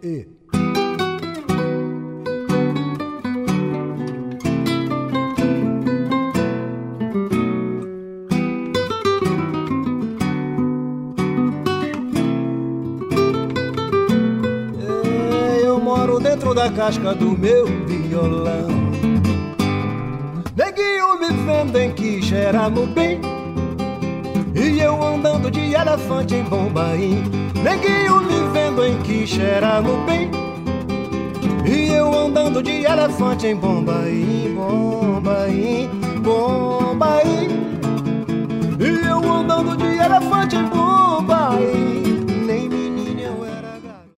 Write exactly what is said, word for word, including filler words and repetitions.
E. Eu moro dentro da casca do meu violão. Neguinho me vendo em que cheira no bem, e eu andando de elefante em Bombaim. Neguinho me vendo em que cheira no bem, e eu andando de elefante em Bombaim, Bombaim, Bombaim. E eu andando de elefante em Bombaim.